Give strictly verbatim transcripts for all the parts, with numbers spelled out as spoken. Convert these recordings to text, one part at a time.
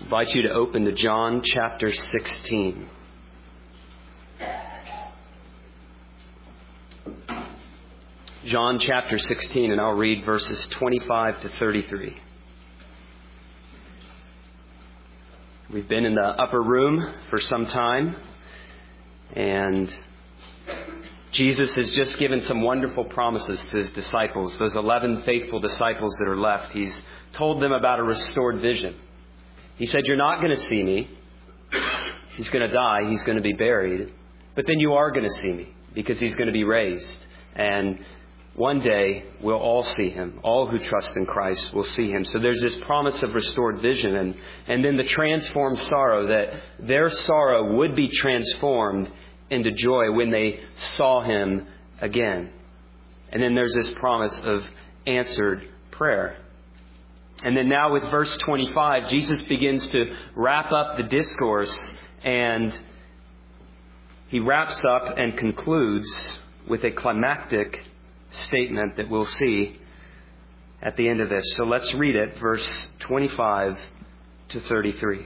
I invite you to open to John chapter sixteen. John chapter sixteen, and I'll read verses twenty-five to thirty-three. We've been in the upper room for some time, and Jesus has just given some wonderful promises to His disciples, those eleven faithful disciples that are left. He's told them about a restored vision. He said, you're not going to see me. He's going to die. He's going to be buried. But then you are going to see me because He's going to be raised. And one day we'll all see Him. All who trust in Christ will see Him. So there's this promise of restored vision. And, and then the transformed sorrow, that their sorrow would be transformed into joy when they saw Him again. And then there's this promise of answered prayer. And then now with verse twenty-five, Jesus begins to wrap up the discourse, and He wraps up and concludes with a climactic statement that we'll see at the end of this. So let's read it, verse twenty-five to thirty-three.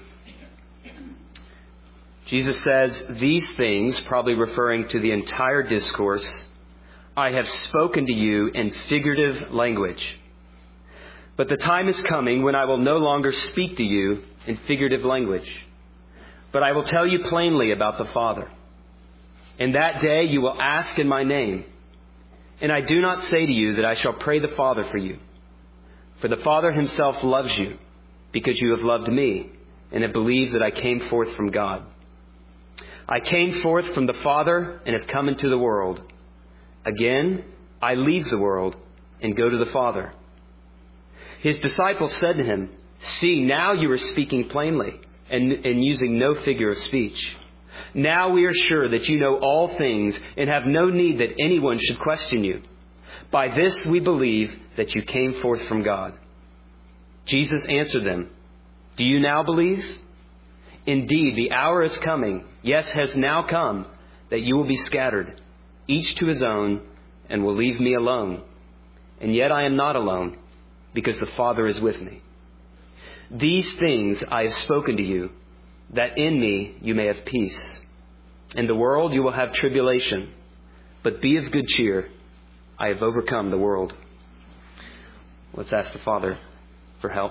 Jesus says, these things, probably referring to the entire discourse, I have spoken to you in figurative language. But the time is coming when I will no longer speak to you in figurative language, but I will tell you plainly about the Father. In that day you will ask in my name, and I do not say to you that I shall pray the Father for you. For the Father Himself loves you, because you have loved me, and have believed that I came forth from God. I came forth from the Father and have come into the world. Again, I leave the world and go to the Father. His disciples said to Him, see, now you are speaking plainly and, and using no figure of speech. Now we are sure that you know all things and have no need that anyone should question you. By this we believe that you came forth from God. Jesus answered them, do you now believe? Indeed, the hour is coming, yes, has now come, that you will be scattered, each to his own, and will leave me alone. And yet I am not alone, because the Father is with me. These things I have spoken to you, that in me you may have peace. In the world you will have tribulation, but be of good cheer. I have overcome the world. Let's ask the Father for help.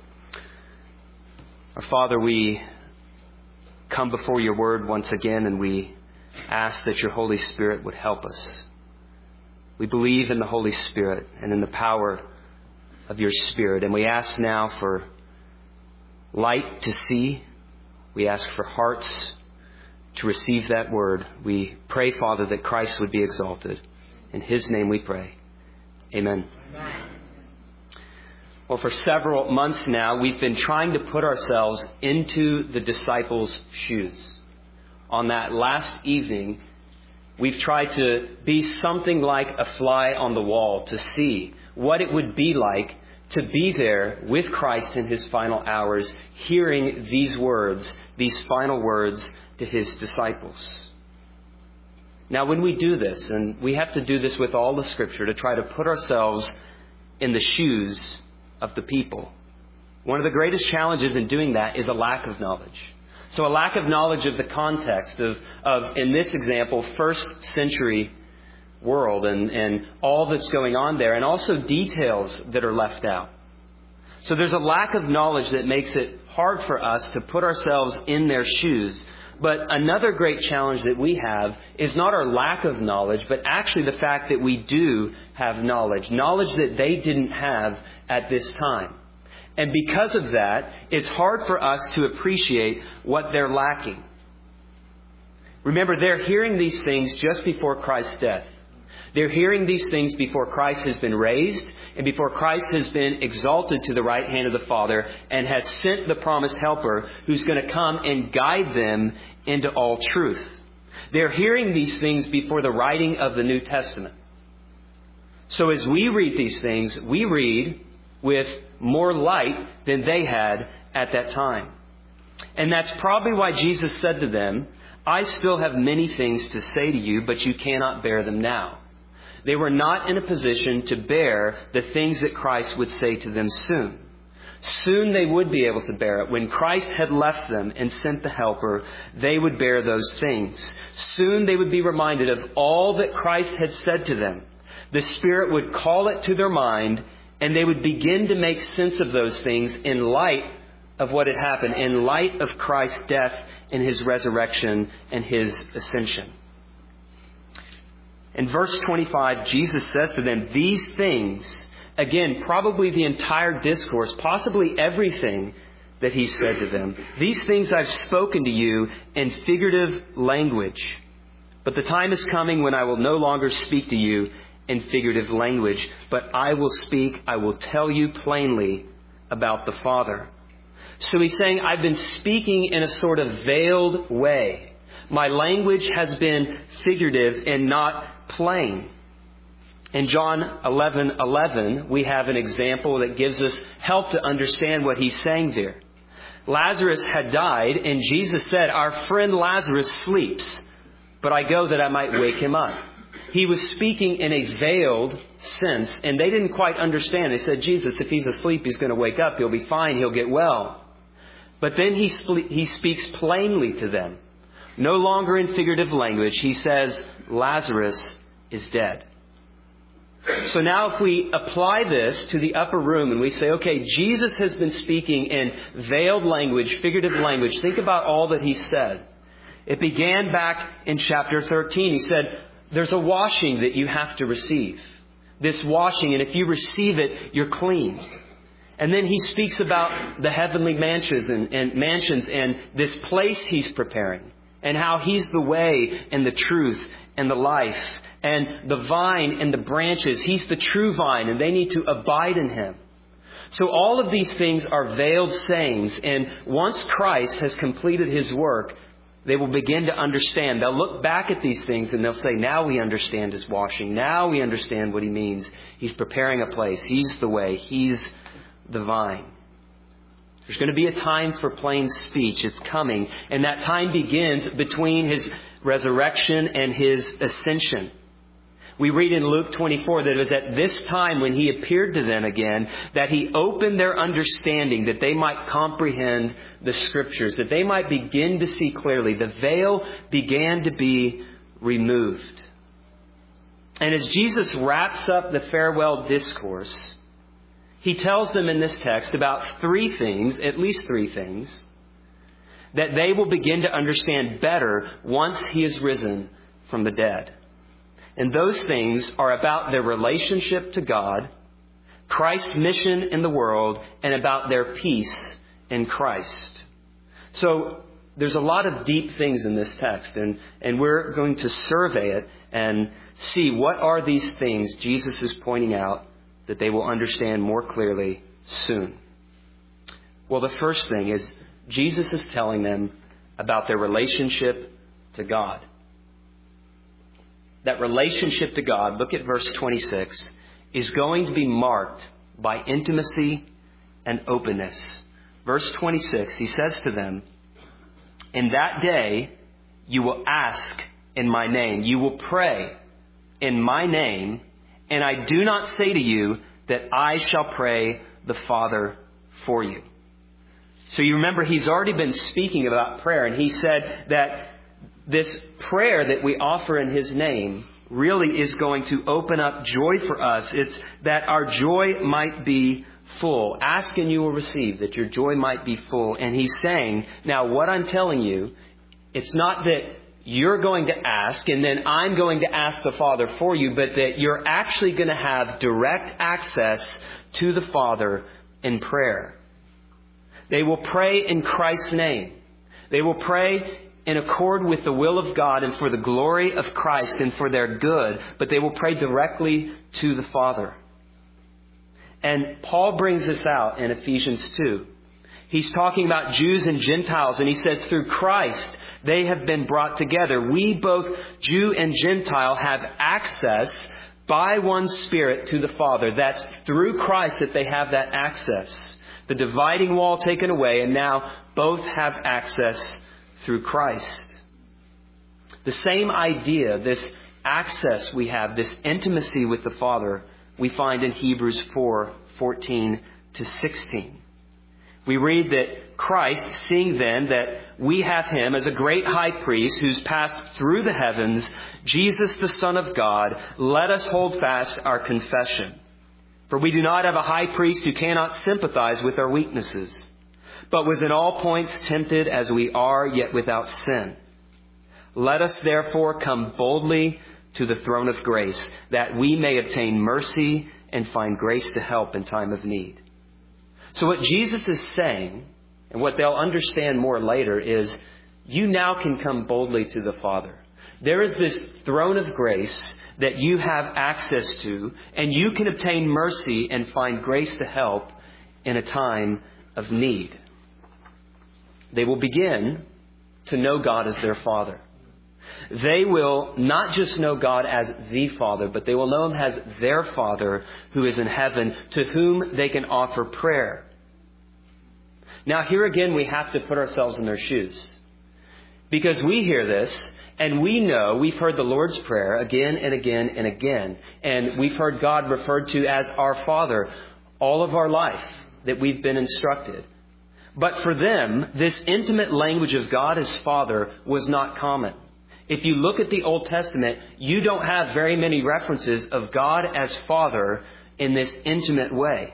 Our Father, we come before your word once again, and we ask that your Holy Spirit would help us. We believe in the Holy Spirit and in the power of your Spirit. And we ask now for light to see. We ask for hearts to receive that word. We pray, Father, that Christ would be exalted. In His name we pray. Amen. Amen. Well, for several months now, we've been trying to put ourselves into the disciples' shoes. On that last evening, we've tried to be something like a fly on the wall to see what it would be like to be there with Christ in His final hours, hearing these words, these final words to His disciples. Now, when we do this, and we have to do this with all the Scripture to try to put ourselves in the shoes of the people, one of the greatest challenges in doing that is a lack of knowledge. So a lack of knowledge of the context of, of in this example, first century world and, and all that's going on there, and also details that are left out. So there's a lack of knowledge that makes it hard for us to put ourselves in their shoes. But another great challenge that we have is not our lack of knowledge, but actually the fact that we do have knowledge, knowledge that they didn't have at this time. And because of that, it's hard for us to appreciate what they're lacking. Remember, they're hearing these things just before Christ's death. They're hearing these things before Christ has been raised and before Christ has been exalted to the right hand of the Father and has sent the promised helper who's going to come and guide them into all truth. They're hearing these things before the writing of the New Testament. So as we read these things, we read with more light than they had at that time. And that's probably why Jesus said to them, I still have many things to say to you, but you cannot bear them now. They were not in a position to bear the things that Christ would say to them soon. Soon they would be able to bear it. When Christ had left them and sent the Helper, they would bear those things. Soon they would be reminded of all that Christ had said to them. The Spirit would call it to their mind, and they would begin to make sense of those things in light of what had happened, in light of Christ's death and His resurrection and His ascension. In verse twenty-five, Jesus says to them, these things, again, probably the entire discourse, possibly everything that He said to them, these things I've spoken to you in figurative language. But the time is coming when I will no longer speak to you in figurative language, but I will speak, I will tell you plainly about the Father. So He's saying, I've been speaking in a sort of veiled way. My language has been figurative and not plain. In John eleven eleven, we have an example that gives us help to understand what He's saying there. Lazarus had died, and Jesus said, our friend Lazarus sleeps, but I go that I might wake him up. He was speaking in a veiled sense, and they didn't quite understand. They said, Jesus, if he's asleep, he's going to wake up. He'll be fine. He'll get well. But then he, spe- he speaks plainly to them. No longer in figurative language. He says, Lazarus is dead. So now if we apply this to the upper room and we say, okay, Jesus has been speaking in veiled language, figurative language. Think about all that He said. It began back in chapter thirteen. He said, there's a washing that you have to receive. This washing, and if you receive it, you're clean. And then He speaks about the heavenly mansions and, and mansions and this place He's preparing, and how He's the way and the truth and the life, and the vine and the branches. He's the true vine, and they need to abide in Him. So all of these things are veiled sayings, and once Christ has completed His work, they will begin to understand. They'll look back at these things and they'll say, now we understand His washing. Now we understand what He means. He's preparing a place. He's the way. He's the vine. There's going to be a time for plain speech. It's coming. And that time begins between His resurrection and His ascension. We read in Luke twenty-four that it was at this time when He appeared to them again that He opened their understanding, that they might comprehend the Scriptures, that they might begin to see clearly. The veil began to be removed. And as Jesus wraps up the farewell discourse, He tells them in this text about three things, at least three things, that they will begin to understand better once He is risen from the dead. And those things are about their relationship to God, Christ's mission in the world, and about their peace in Christ. So there's a lot of deep things in this text, and, and we're going to survey it and see what are these things Jesus is pointing out that they will understand more clearly soon. Well, the first thing is Jesus is telling them about their relationship to God. That relationship to God, look at verse twenty-six, is going to be marked by intimacy and openness. Verse twenty-six, He says to them, in that day you will ask in my name. You will pray in my name. And I do not say to you that I shall pray the Father for you. So you remember He's already been speaking about prayer. And He said that this prayer that we offer in His name really is going to open up joy for us. It's that our joy might be full. Ask and you will receive, that your joy might be full. And He's saying, now what I'm telling you, it's not that you're going to ask and then I'm going to ask the Father for you, but that you're actually going to have direct access to the Father in prayer. They will pray in Christ's name. They will pray in accord with the will of God and for the glory of Christ and for their good, but they will pray directly to the Father. And Paul brings this out in Ephesians two. He's talking about Jews and Gentiles, and he says through Christ they have been brought together. We, both Jew and Gentile, have access by one Spirit to the Father. That's through Christ that they have that access. The dividing wall taken away, and now both have access through Christ. The same idea, this access we have, this intimacy with the Father, we find in Hebrews four, fourteen to sixteen. We read that Christ, seeing then that we have him as a great high priest who's passed through the heavens, Jesus the Son of God, let us hold fast our confession. For we do not have a high priest who cannot sympathize with our weaknesses, but was in all points tempted as we are, yet without sin. Let us therefore come boldly to the throne of grace, that we may obtain mercy and find grace to help in time of need. So what Jesus is saying, and what they'll understand more later, is you now can come boldly to the Father. There is this throne of grace that you have access to, and you can obtain mercy and find grace to help in a time of need. They will begin to know God as their Father. They will not just know God as the Father, but they will know Him as their Father who is in heaven, to whom they can offer prayer. Now, here again, we have to put ourselves in their shoes. Because we hear this, and we know, we've heard the Lord's Prayer again and again and again. And we've heard God referred to as our Father all of our life that we've been instructed. But for them, this intimate language of God as Father was not common. If you look at the Old Testament, you don't have very many references of God as Father in this intimate way.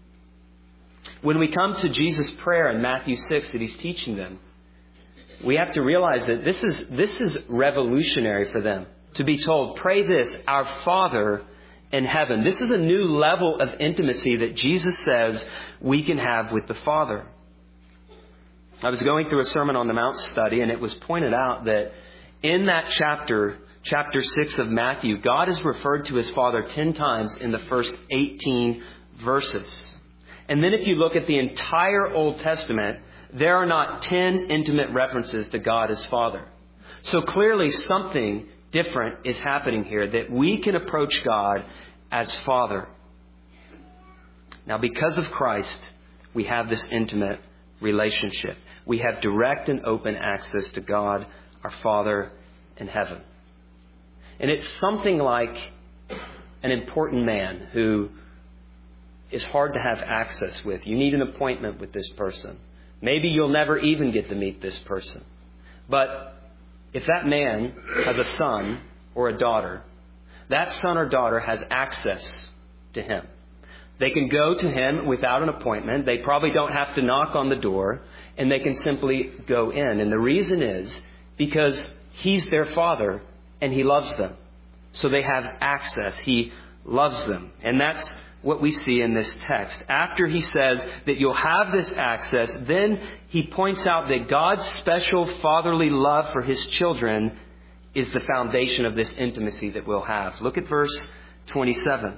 When we come to Jesus' prayer in Matthew six that He's teaching them, we have to realize that this is, this is revolutionary for them. To be told, pray this, our Father in heaven. This is a new level of intimacy that Jesus says we can have with the Father. I was going through a Sermon on the Mount study, and it was pointed out that in that chapter, chapter six of Matthew, God is referred to as Father ten times in the first eighteen verses. And then if you look at the entire Old Testament, there are not ten intimate references to God as Father. So clearly something different is happening here, that we can approach God as Father. Now, because of Christ, we have this intimate relationship. We have direct and open access to God, our Father in heaven. And it's something like an important man who is hard to have access with. You need an appointment with this person. Maybe you'll never even get to meet this person. But if that man has a son or a daughter, that son or daughter has access to him. They can go to him without an appointment. They probably don't have to knock on the door, and they can simply go in. And the reason is because He's their Father and He loves them. So they have access. He loves them. And that's what we see in this text. After He says that you'll have this access, then He points out that God's special fatherly love for His children is the foundation of this intimacy that we'll have. Look at verse twenty-seven.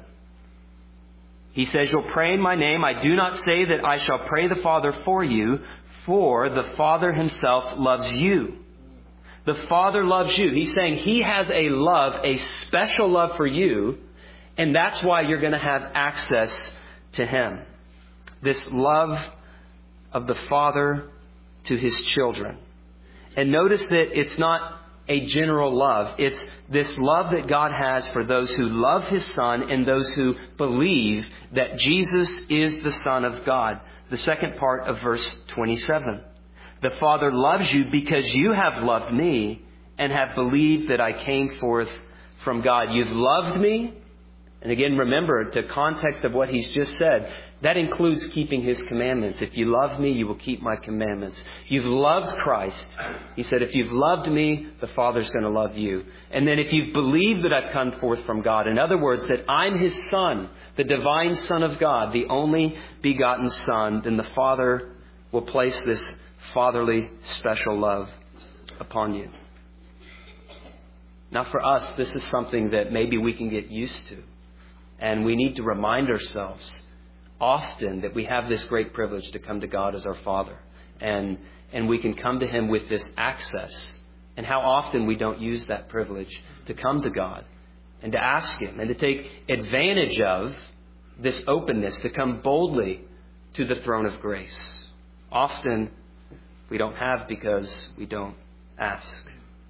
He says, you'll pray in my name. I do not say that I shall pray the Father for you, for the Father Himself loves you. The Father loves you. He's saying He has a love, a special love for you, and that's why you're going to have access to Him. This love of the Father to His children. And notice that it's not a general love. It's this love that God has for those who love His Son and those who believe that Jesus is the Son of God. The second part of verse twenty-seven. The Father loves you because you have loved me and have believed that I came forth from God. You've loved me. And again, remember the context of what He's just said. That includes keeping His commandments. If you love me, you will keep my commandments. You've loved Christ. He said, if you've loved me, the Father's going to love you. And then if you've believed that I've come forth from God, in other words, that I'm His Son, the divine Son of God, the only begotten Son, then the Father will place this fatherly special love upon you. Now for us, this is something that maybe we can get used to. And we need to remind ourselves often that we have this great privilege to come to God as our Father. And, and we can come to Him with this access. And how often we don't use that privilege to come to God and to ask Him and to take advantage of this openness, to come boldly to the throne of grace. Often we don't have because we don't ask.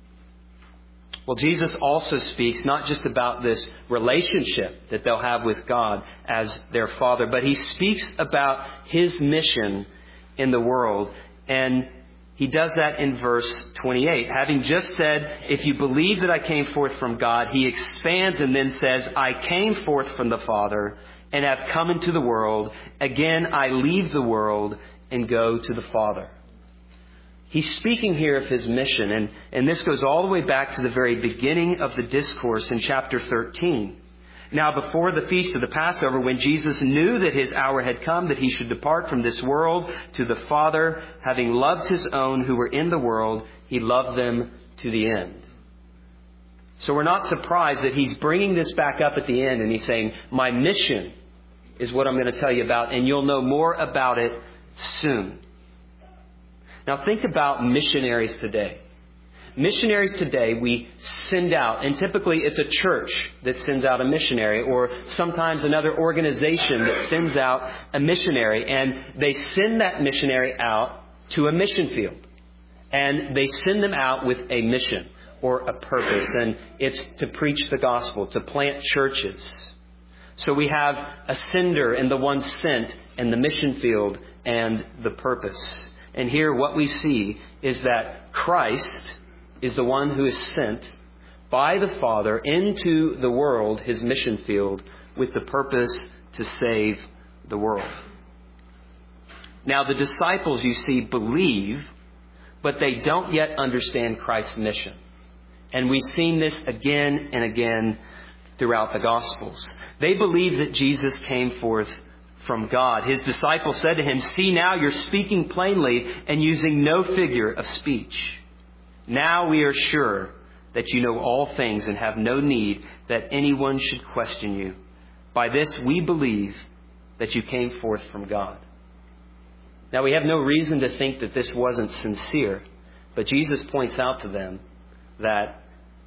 Well, Jesus also speaks not just about this relationship that they'll have with God as their Father, but He speaks about His mission in the world. And he does that in verse twenty-eight. Having just said, if you believe that I came forth from God, he expands and then says, I came forth from the Father and have come into the world. Again, I leave the world and go to the Father. He's speaking here of his mission, and, and this goes all the way back to the very beginning of the discourse in chapter thirteen. Now, before the feast of the Passover, when Jesus knew that his hour had come, that he should depart from this world to the Father, having loved his own who were in the world, he loved them to the end. So we're not surprised that he's bringing this back up at the end, and he's saying, my mission is what I'm going to tell you about, and you'll know more about it soon. Now think about missionaries today. Missionaries today, we send out, and typically it's a church that sends out a missionary, or sometimes another organization that sends out a missionary, and they send that missionary out to a mission field. And they send them out with a mission or a purpose, and it's to preach the gospel, to plant churches. So we have a sender and the one sent, and the mission field and the purpose. And here what we see is that Christ is the one who is sent by the Father into the world, his mission field, with the purpose to save the world. Now, the disciples, you see, believe, but they don't yet understand Christ's mission. And we've seen this again and again throughout the Gospels. They believe that Jesus came forth from God. His disciples said to him, see, now you're speaking plainly and using no figure of speech. Now we are sure that you know all things and have no need that anyone should question you. By this we believe that you came forth from God. Now we have no reason to think that this wasn't sincere, but Jesus points out to them that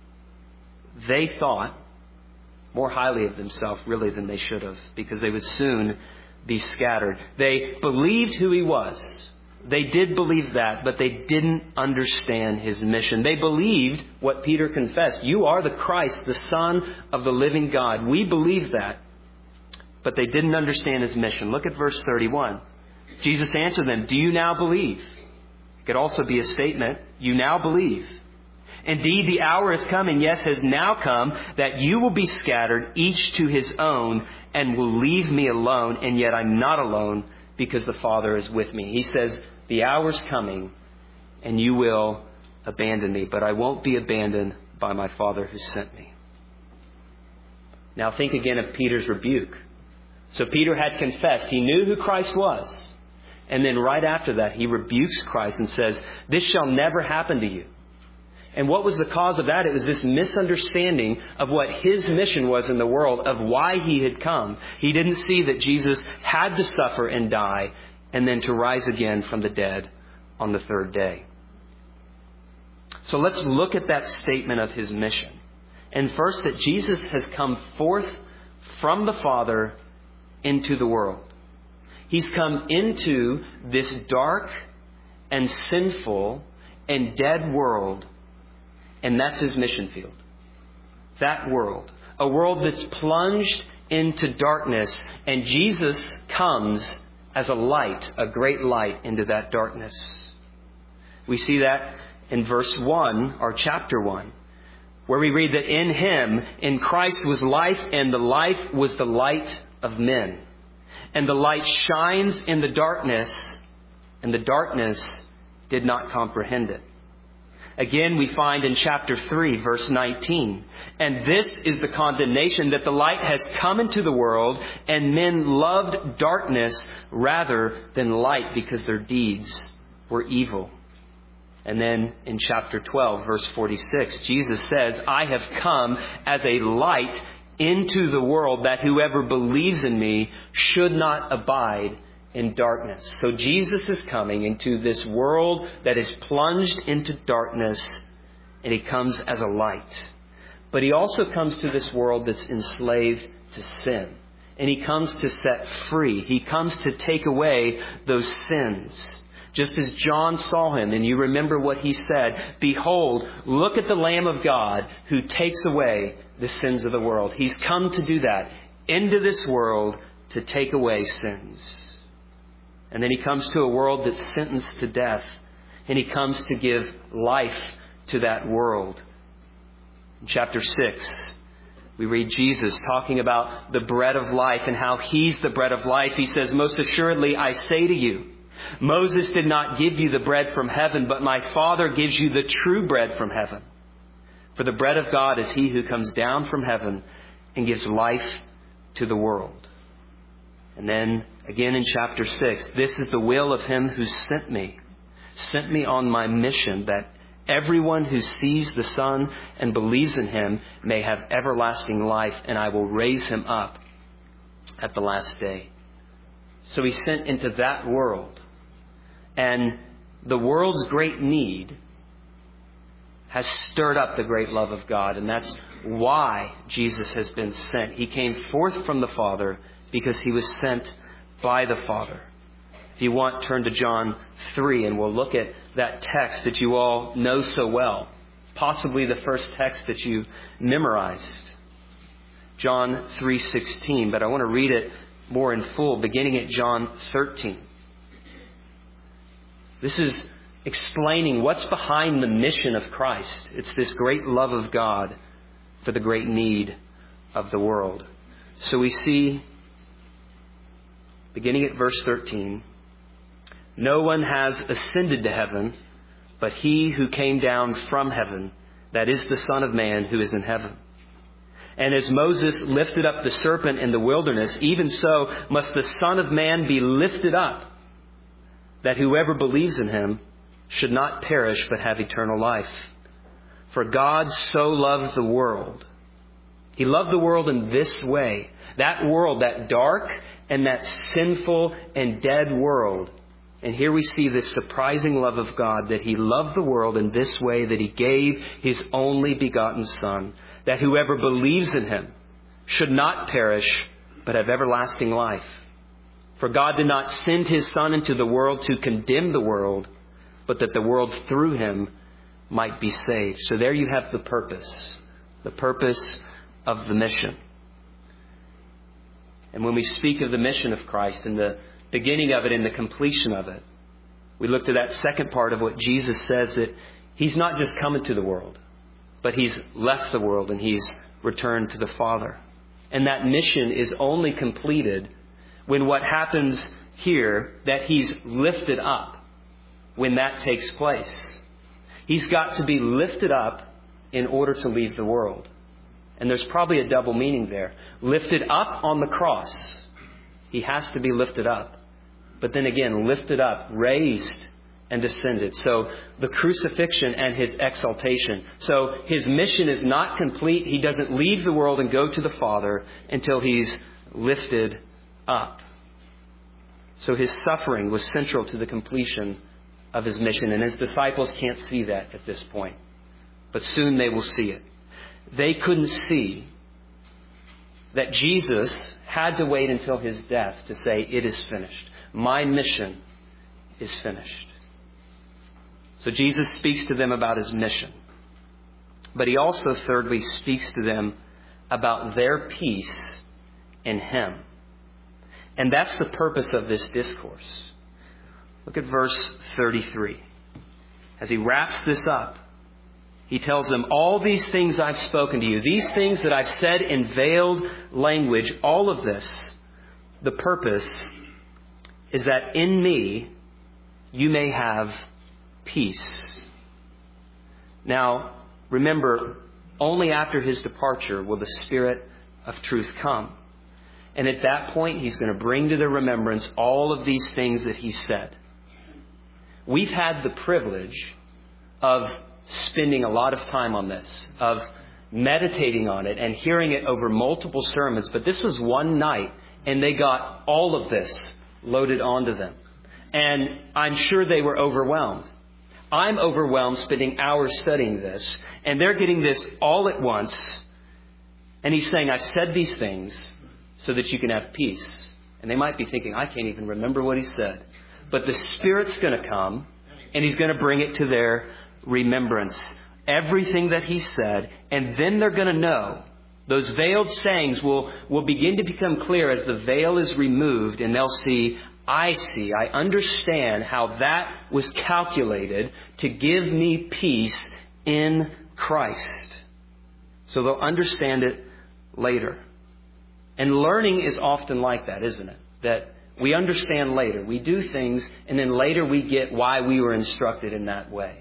they thought more highly of themselves really than they should have, because they would soon be scattered. They believed who he was. They did believe that, but they didn't understand his mission. They believed what Peter confessed. You are the Christ, the Son of the living God. We believe that, but they didn't understand his mission. Look at verse thirty-one. Jesus answered them, do you now believe? It could also be a statement, you now believe. Indeed, the hour is coming, yes, has now come, that you will be scattered, each to his own, and will leave me alone, and yet I'm not alone, because the Father is with me. He says, the hour's coming, and you will abandon me, but I won't be abandoned by my Father who sent me. Now think again of Peter's rebuke. So Peter had confessed. He knew who Christ was. And then right after that, he rebukes Christ and says, this shall never happen to you. And what was the cause of that? It was this misunderstanding of what his mission was in the world, of why he had come. He didn't see that Jesus had to suffer and die and then to rise again from the dead on the third day. So let's look at that statement of his mission. And first, that Jesus has come forth from the Father into the world. He's come into this dark and sinful and dead world, and that's his mission field. That world. A world that's plunged into darkness, and Jesus comes as a light, a great light into that darkness. We see that in verse one, or chapter one, where we read that in him, in Christ was life, and the life was the light of men. And the light shines in the darkness, and the darkness did not comprehend it. Again, we find in chapter three, verse nineteen, and this is the condemnation, that the light has come into the world, and men loved darkness rather than light, because their deeds were evil. And then in chapter twelve, verse forty-six, Jesus says, I have come as a light into the world, that whoever believes in me should not abide in darkness. So Jesus is coming into this world that is plunged into darkness, and he comes as a light. But he also comes to this world that's enslaved to sin. And he comes to set free. He comes to take away those sins. Just as John saw him, and you remember what he said, behold, look at the Lamb of God who takes away the sins of the world. He's come to do that into this world, to take away sins. And then he comes to a world that's sentenced to death. And he comes to give life to that world. In chapter six, we read Jesus talking about the bread of life and how He's the bread of life. He says, "Most assuredly, I say to you, Moses did not give you the bread from heaven, but my Father gives you the true bread from heaven. For the bread of God is He who comes down from heaven and gives life to the world." And then again in chapter six, "This is the will of Him who sent me, sent me on my mission, that everyone who sees the Son and believes in Him may have everlasting life, and I will raise him up at the last day." So He sent into that world. And the world's great need has stirred up the great love of God. And that's why Jesus has been sent. He came forth from the Father because He was sent by the Father. If you want, turn to John three and we'll look at that text that you all know so well. Possibly the first text that you memorized. John three sixteen. But I want to read it more in full, beginning at John thirteen. This is explaining what's behind the mission of Christ. It's this great love of God for the great need of the world. So we see, beginning at verse thirteen, "No one has ascended to heaven, but He who came down from heaven, that is the Son of Man who is in heaven. And as Moses lifted up the serpent in the wilderness, even so must the Son of Man be lifted up, that whoever believes in Him should not perish but have eternal life. For God so loved the world." He loved the world in this way. That world, that dark and that sinful and dead world. And here we see this surprising love of God, that He loved the world in this way, that He gave His only begotten Son, that whoever believes in Him should not perish but have everlasting life. For God did not send His Son into the world to condemn the world, but that the world through Him might be saved. So there you have the purpose, the purpose of the mission. And when we speak of the mission of Christ and the beginning of it and the completion of it, we look to that second part of what Jesus says, that He's not just come into the world, but He's left the world and He's returned to the Father. And that mission is only completed when what happens here, that He's lifted up, when that takes place. He's got to be lifted up in order to leave the world. And there's probably a double meaning there. Lifted up on the cross. He has to be lifted up. But then again, lifted up, raised and descended. So the crucifixion and His exaltation. So His mission is not complete. He doesn't leave the world and go to the Father until He's lifted up. So His suffering was central to the completion of His mission. And His disciples can't see that at this point. But soon they will see it. They couldn't see that Jesus had to wait until His death to say, "It is finished. My mission is finished." So Jesus speaks to them about His mission. But He also, thirdly, speaks to them about their peace in Him. And that's the purpose of this discourse. Look at verse thirty-three. As He wraps this up, He tells them, "All these things I've spoken to you, these things that I've said in veiled language, all of this, the purpose is that in me you may have peace." Now, remember, only after His departure will the Spirit of truth come. And at that point, He's going to bring to their remembrance all of these things that He said. We've had the privilege of spending a lot of time on this, of meditating on it and hearing it over multiple sermons. But this was one night and they got all of this loaded onto them. And I'm sure they were overwhelmed. I'm overwhelmed spending hours studying this, and they're getting this all at once. And He's saying, "I've said these things so that you can have peace." And they might be thinking, "I can't even remember what He said." But the Spirit's going to come and He's going to bring it to their remembrance. Everything that He said. And then they're going to know. Those veiled sayings will, will begin to become clear as the veil is removed, and they'll see, I see, I understand how that was calculated to give me peace in Christ. So they'll understand it later. And learning is often like that, isn't it? That we understand later. We do things, and then later we get why we were instructed in that way.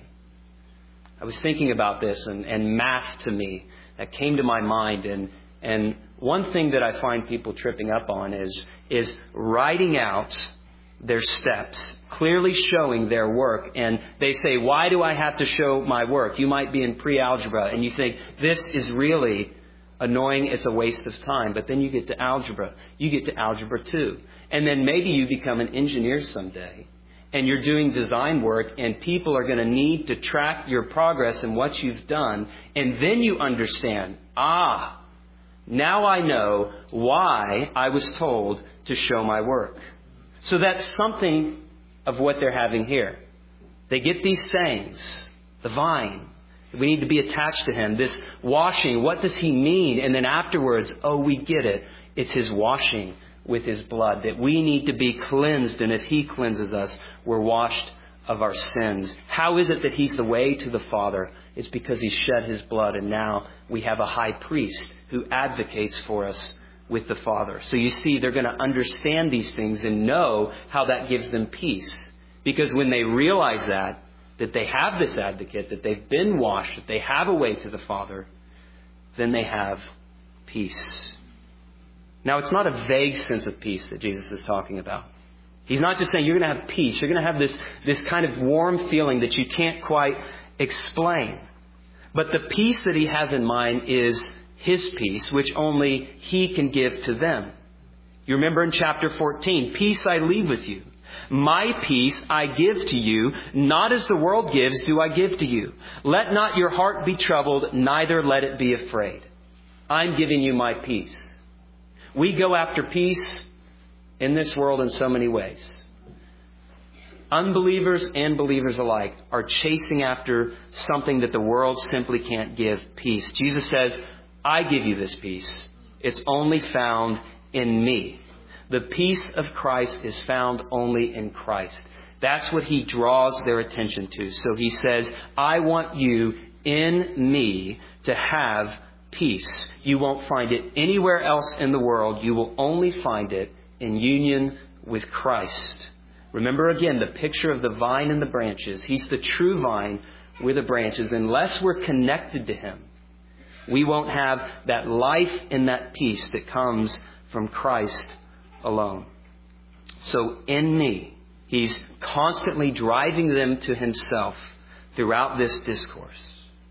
I was thinking about this, and, and math to me, that came to my mind. And, and one thing that I find people tripping up on is, is writing out their steps, clearly showing their work. And they say, why do I have to show my work? You might be in pre-algebra, and you think, this is really annoying, it's a waste of time. But then you get to algebra. You get to algebra two. And then maybe you become an engineer someday. And you're doing design work, and people are going to need to track your progress and what you've done. And then you understand, ah, now I know why I was told to show my work. So that's something of what they're having here. They get these sayings, the vine. We need to be attached to Him. This washing, what does He mean? And then afterwards, oh, we get it. It's His washing with His blood, that we need to be cleansed. And if He cleanses us, we're washed of our sins. How is it that He's the way to the Father? It's because He shed His blood, and now we have a high priest who advocates for us with the Father. So you see, they're going to understand these things and know how that gives them peace. Because when they realize that, that they have this advocate, that they've been washed, that they have a way to the Father, then they have peace. Now, it's not a vague sense of peace that Jesus is talking about. He's not just saying you're going to have peace. You're going to have this, this kind of warm feeling that you can't quite explain. But the peace that He has in mind is His peace, which only He can give to them. You remember in chapter fourteen, peace I leave with you. My peace I give to you, not as the world gives do I give to you. Let not your heart be troubled, neither let it be afraid. I'm giving you my peace. We go after peace in this world in so many ways. Unbelievers and believers alike are chasing after something that the world simply can't give, peace. Jesus says, I give you this peace. It's only found in me. The peace of Christ is found only in Christ. That's what He draws their attention to. So He says, I want you in me to have peace. You won't find it anywhere else in the world. You will only find it in union with Christ. Remember again the picture of the vine and the branches. He's the true vine, we're the branches. Unless we're connected to Him, we won't have that life and that peace that comes from Christ alone. So in me, He's constantly driving them to Himself throughout this discourse.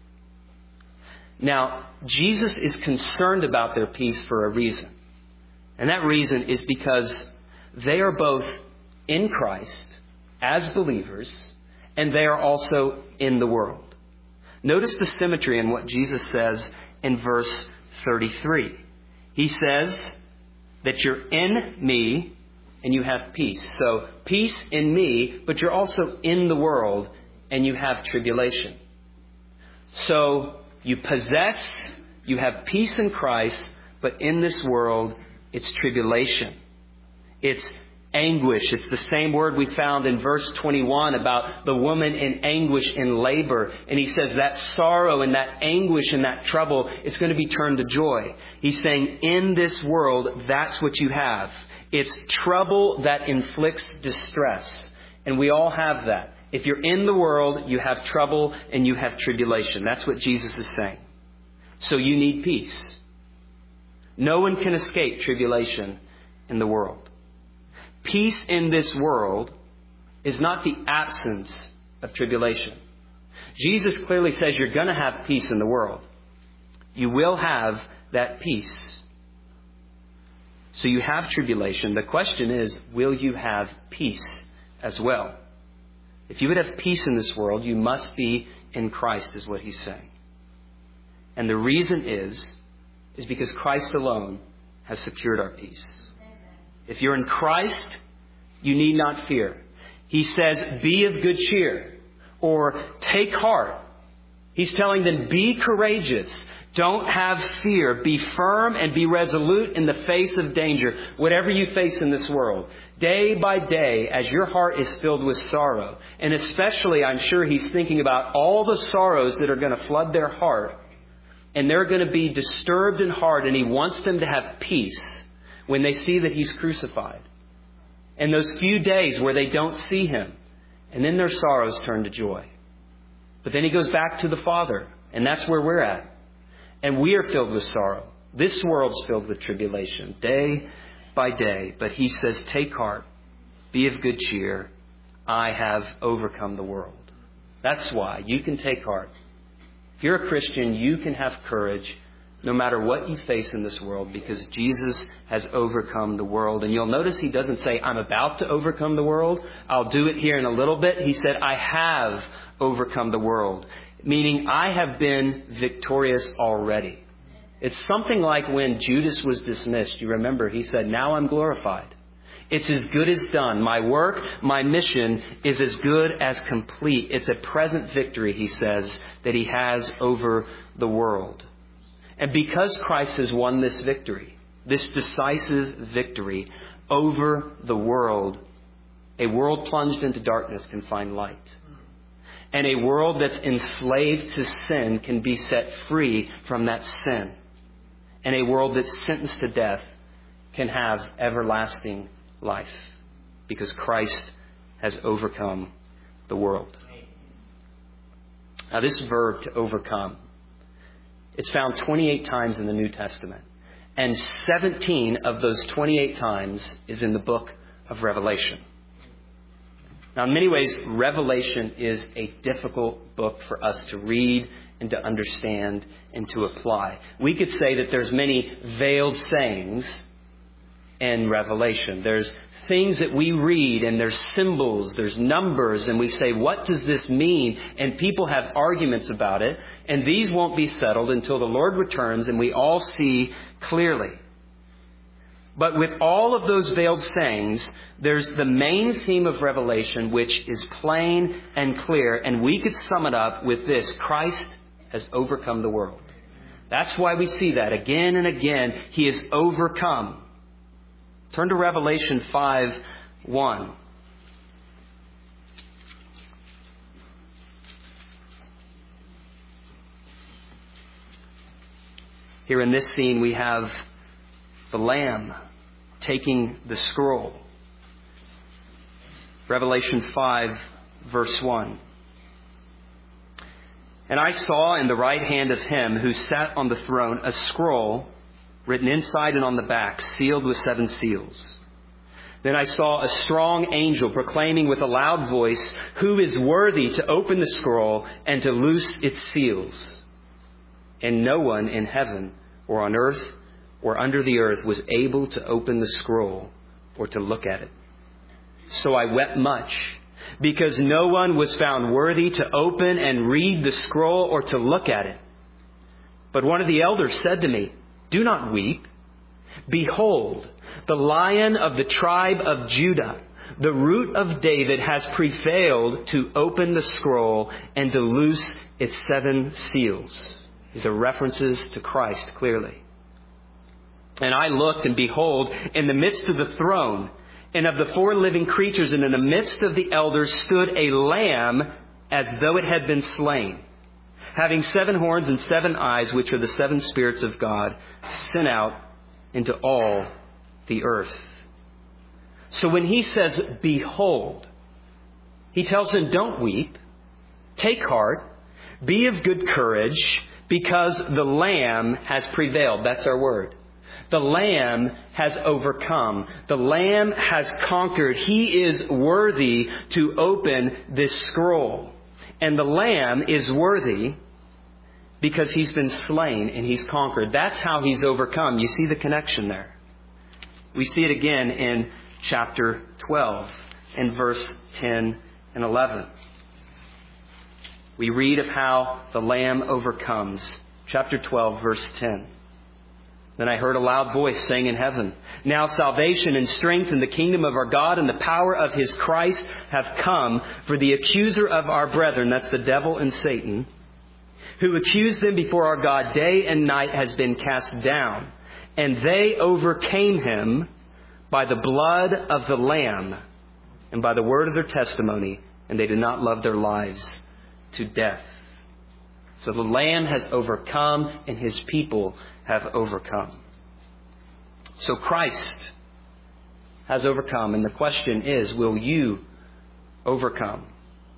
Now, Jesus is concerned about their peace for a reason. And that reason is because they are both in Christ as believers, and they are also in the world. Notice the symmetry in what Jesus says in verse thirty-three. He says that you're in me and you have peace. So peace in me, but you're also in the world and you have tribulation. So you possess, you have peace in Christ, but in this world, it's tribulation. It's anguish. It's the same word we found in verse twenty-one about the woman in anguish in labor. And He says that sorrow and that anguish and that trouble, it's going to be turned to joy. He's saying in this world, that's what you have. It's trouble that inflicts distress. And we all have that. If you're in the world, you have trouble and you have tribulation. That's what Jesus is saying. So you need peace. No one can escape tribulation in the world. Peace in this world is not the absence of tribulation. Jesus clearly says you're going to have peace in the world. You will have that peace. So you have tribulation. The question is, will you have peace as well? If you would have peace in this world, you must be in Christ, is what He's saying. And the reason is, is because Christ alone has secured our peace. If you're in Christ, you need not fear. He says, be of good cheer, or take heart. He's telling them, be courageous. Don't have fear. Be firm and be resolute in the face of danger, whatever you face in this world. Day by day, as your heart is filled with sorrow, and especially I'm sure he's thinking about all the sorrows that are going to flood their heart, and they're going to be disturbed in heart, and he wants them to have peace when they see that he's crucified. And those few days where they don't see him, and then their sorrows turn to joy. But then he goes back to the Father, and that's where we're at. And we are filled with sorrow. This world's filled with tribulation, day by day. But he says, take heart, be of good cheer. I have overcome the world. That's why you can take heart. If you're a Christian, you can have courage no matter what you face in this world, because Jesus has overcome the world. And you'll notice he doesn't say, I'm about to overcome the world. I'll do it here in a little bit. He said, I have overcome the world, meaning I have been victorious already. It's something like when Judas was dismissed. You remember, he said, now I'm glorified. It's as good as done. My work, my mission is as good as complete. It's a present victory, he says, that he has over the world. And because Christ has won this victory, this decisive victory over the world, a world plunged into darkness can find light. And a world that's enslaved to sin can be set free from that sin. And a world that's sentenced to death can have everlasting life, because Christ has overcome the world. Now, this verb, to overcome, it's found twenty-eight times in the New Testament. And seventeen of those twenty-eight times is in the book of Revelation. Now, in many ways, Revelation is a difficult book for us to read and to understand and to apply. We could say that there's many veiled sayings in Revelation. There's things that we read, and there's symbols, there's numbers, and we say, what does this mean? And people have arguments about it, and these won't be settled until the Lord returns and we all see clearly. But with all of those veiled sayings, there's the main theme of Revelation, which is plain and clear, and we could sum it up with this: Christ has overcome the world. That's why we see that again and again. He has overcome. Turn to Revelation five one. Here in this scene we have the Lamb taking the scroll. Revelation five verse one. And I saw in the right hand of him who sat on the throne a scroll written inside and on the back, sealed with seven seals. Then I saw a strong angel proclaiming with a loud voice, who is worthy to open the scroll and to loose its seals? And no one in heaven or on earth or under the earth was able to open the scroll or to look at it. So I wept much, because no one was found worthy to open and read the scroll or to look at it. But one of the elders said to me, do not weep. Behold, the Lion of the tribe of Judah, the Root of David, has prevailed to open the scroll and to loose its seven seals. These are references to Christ, clearly. And I looked, and behold, in the midst of the throne and of the four living creatures and in the midst of the elders stood a lamb as though it had been slain, having seven horns and seven eyes, which are the seven spirits of God, sent out into all the earth. So when he says, behold, he tells them, don't weep, take heart, be of good courage, because the Lamb has prevailed. That's our word. The Lamb has overcome. The Lamb has conquered. He is worthy to open this scroll. And the Lamb is worthy because he's been slain and he's conquered. That's how he's overcome. You see the connection there. We see it again in chapter twelve, in verse ten and eleven. We read of how the Lamb overcomes. Chapter twelve, verse ten. Then I heard a loud voice saying in heaven, now salvation and strength in the kingdom of our God and the power of his Christ have come, for the accuser of our brethren, that's the devil and Satan, who accused them before our God day and night, has been cast down. And they overcame him by the blood of the Lamb and by the word of their testimony, and they did not love their lives to death. So the Lamb has overcome, and his people have overcome. So Christ has overcome, and the question is, will you overcome?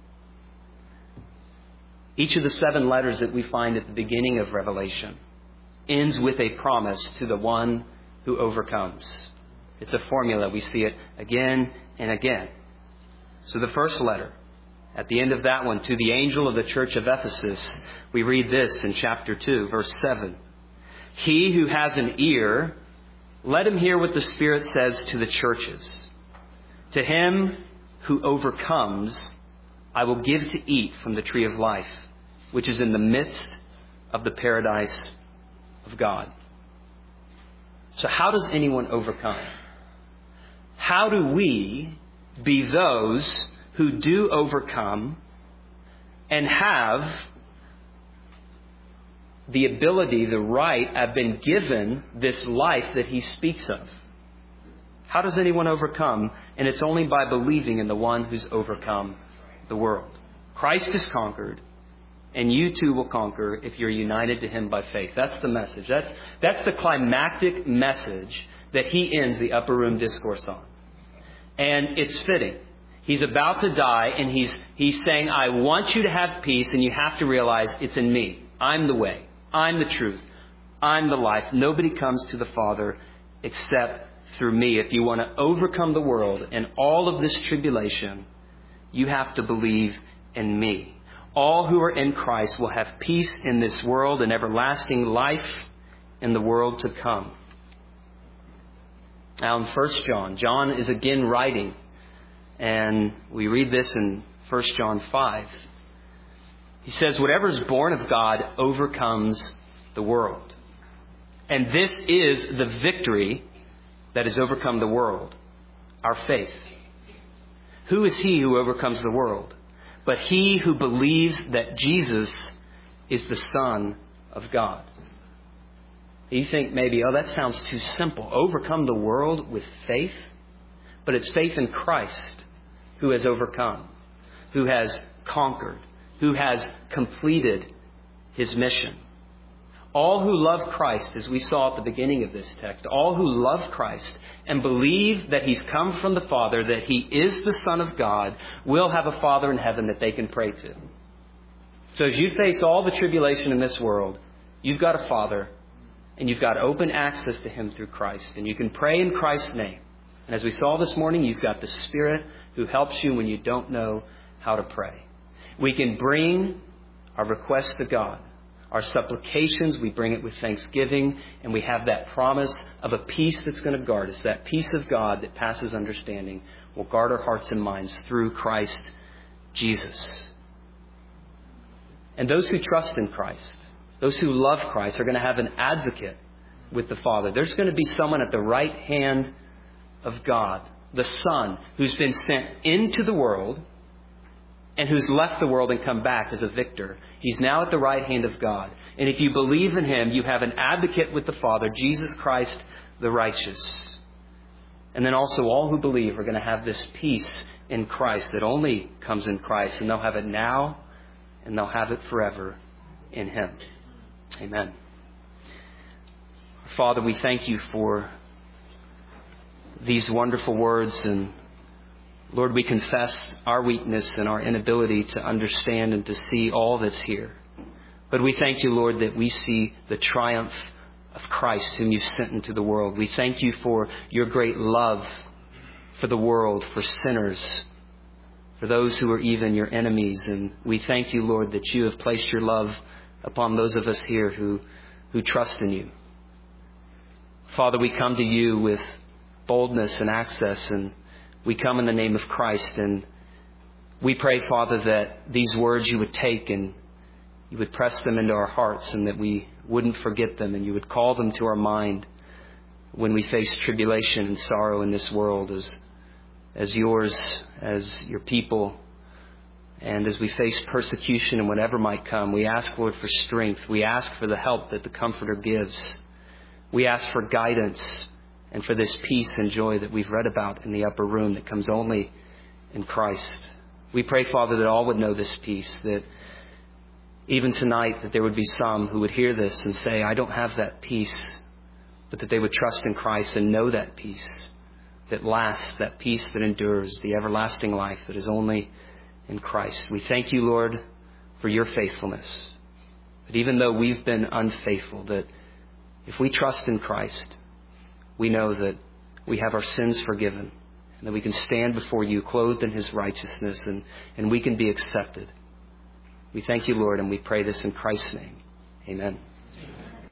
Each of the seven letters that we find at the beginning of Revelation ends with a promise to the one who overcomes. It's a formula. We see it again and again. So the first letter, at the end of that one, to the angel of the church of Ephesus, we read this in chapter two, verse seven. He who has an ear, let him hear what the Spirit says to the churches. To him who overcomes, I will give to eat from the tree of life, which is in the midst of the paradise of God. So how does anyone overcome? How do we be those who do overcome and have the ability, the right, have been given this life that he speaks of? How does anyone overcome? And it's only by believing in the one who's overcome the world. Christ has conquered, and you too will conquer if you're united to him by faith. That's the message. That's, that's the climactic message that he ends the upper room discourse on. And it's fitting. He's about to die, and he's, he's saying, I want you to have peace, and you have to realize it's in me. I'm the way. I'm the truth. I'm the life. Nobody comes to the Father except through me. If you want to overcome the world and all of this tribulation, you have to believe in me. All who are in Christ will have peace in this world and everlasting life in the world to come. Now in First John, John is again writing, and we read this in First John five. He says, whatever is born of God overcomes the world. And this is the victory that has overcome the world, our faith. Who is he who overcomes the world? But he who believes that Jesus is the Son of God. You think maybe, oh, that sounds too simple. Overcome the world with faith? But it's faith in Christ who has overcome, who has conquered, who has completed his mission. All who love Christ, as we saw at the beginning of this text, all who love Christ and believe that he's come from the Father, that he is the Son of God, will have a Father in heaven that they can pray to. So as you face all the tribulation in this world, you've got a Father, and you've got open access to him through Christ. And you can pray in Christ's name. And as we saw this morning, you've got the Spirit who helps you when you don't know how to pray. We can bring our requests to God. Our supplications, we bring it with thanksgiving, and we have that promise of a peace that's going to guard us. That peace of God that passes understanding will guard our hearts and minds through Christ Jesus. And those who trust in Christ, those who love Christ, are going to have an advocate with the Father. There's going to be someone at the right hand of God, the Son, who's been sent into the world and who's left the world and come back as a victor. He's now at the right hand of God. And if you believe in him, you have an advocate with the Father, Jesus Christ, the righteous. And then also all who believe are going to have this peace in Christ that only comes in Christ. And they'll have it now, and they'll have it forever in him. Amen. Father, we thank you for these wonderful words, and Lord, we confess our weakness and our inability to understand and to see all that's here. But we thank you, Lord, that we see the triumph of Christ whom you've sent into the world. We thank you for your great love for the world, for sinners, for those who are even your enemies. And we thank you, Lord, that you have placed your love upon those of us here who, who trust in you. Father, we come to you with boldness and access, and we come in the name of Christ, and we pray, Father, that these words you would take and you would press them into our hearts, and that we wouldn't forget them, and you would call them to our mind when we face tribulation and sorrow in this world as, as yours, as your people And as we face persecution and whatever might come, we ask, Lord, for strength. We ask for the help that the Comforter gives. We ask for guidance and for this peace and joy that we've read about in the upper room that comes only in Christ. We pray, Father, that all would know this peace, that even tonight that there would be some who would hear this and say, I don't have that peace, but that they would trust in Christ and know that peace that lasts, that peace that endures, the everlasting life that is only in Christ. We thank you, Lord, for your faithfulness. That even though we've been unfaithful, that if we trust in Christ, we know that we have our sins forgiven and that we can stand before you clothed in his righteousness and, and we can be accepted. We thank you, Lord, and we pray this in Christ's name. Amen.